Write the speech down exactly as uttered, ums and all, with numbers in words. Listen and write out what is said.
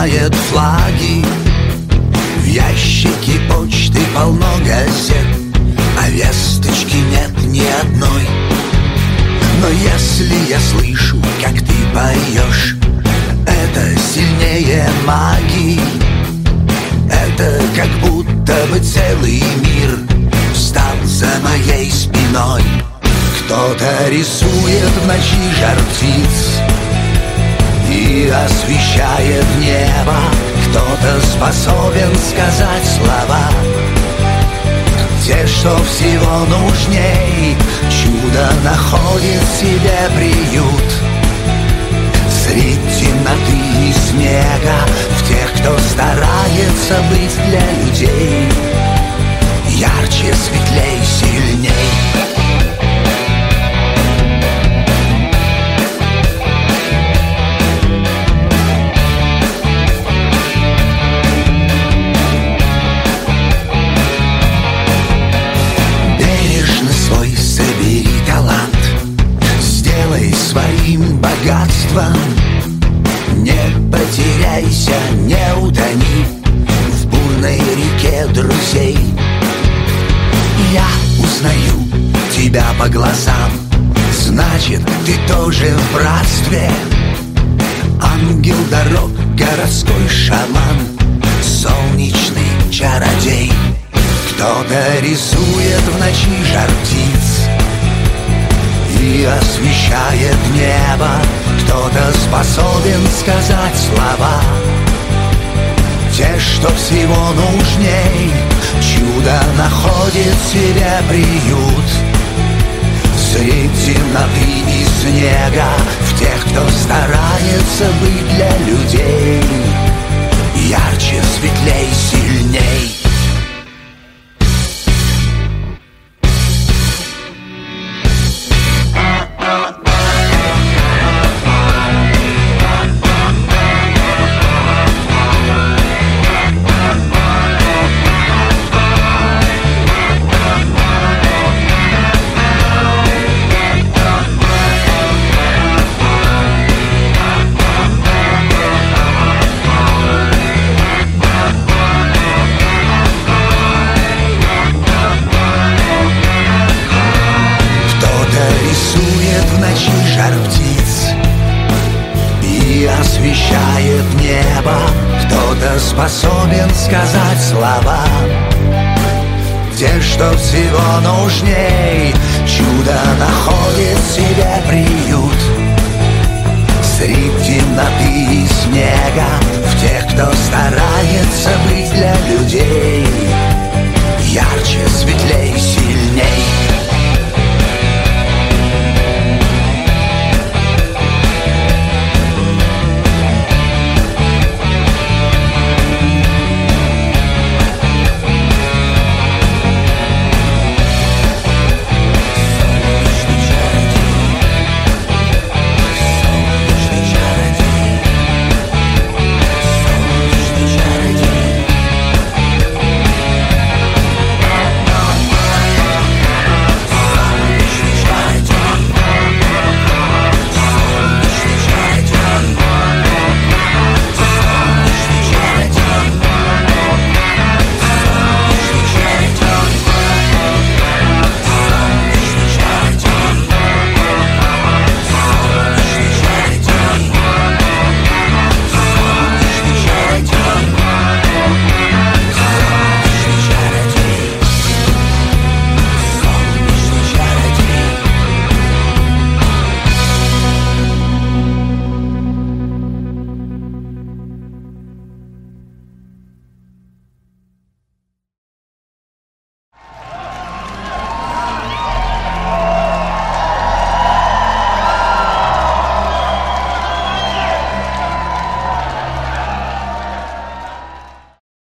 поднимает флаги. В ящике почты полно газет, а весточки нет ни одной. Но если я слышу, как ты поешь, это сильнее магии. Это как будто бы целый мир встал за моей спиной. Кто-то рисует в ночи жар птиц и освещает небо. Кто-то способен сказать слова, те, что всего нужней. Чудо находит себе приют средь темноты и снега, в тех, кто старается быть для людей ярче, светлей, сильней. Своим богатством не потеряйся, не утони в бурной реке друзей. Я узнаю тебя по глазам, значит, ты тоже в братстве. Ангел дорог, городской шаман, солнечный чародей. Кто-то рисует в ночи жар птиц и освещает небо. Кто-то способен сказать слова, те, что всего нужней. Чудо находит себе приют средь темноты и снега, в тех, кто старается быть для людей ярче, светлей, сильней. Освещает небо, кто-то способен сказать слова, те, что всего нужней. Чудо находит себе приют средь темноты и снега, в тех, кто старается быть для людей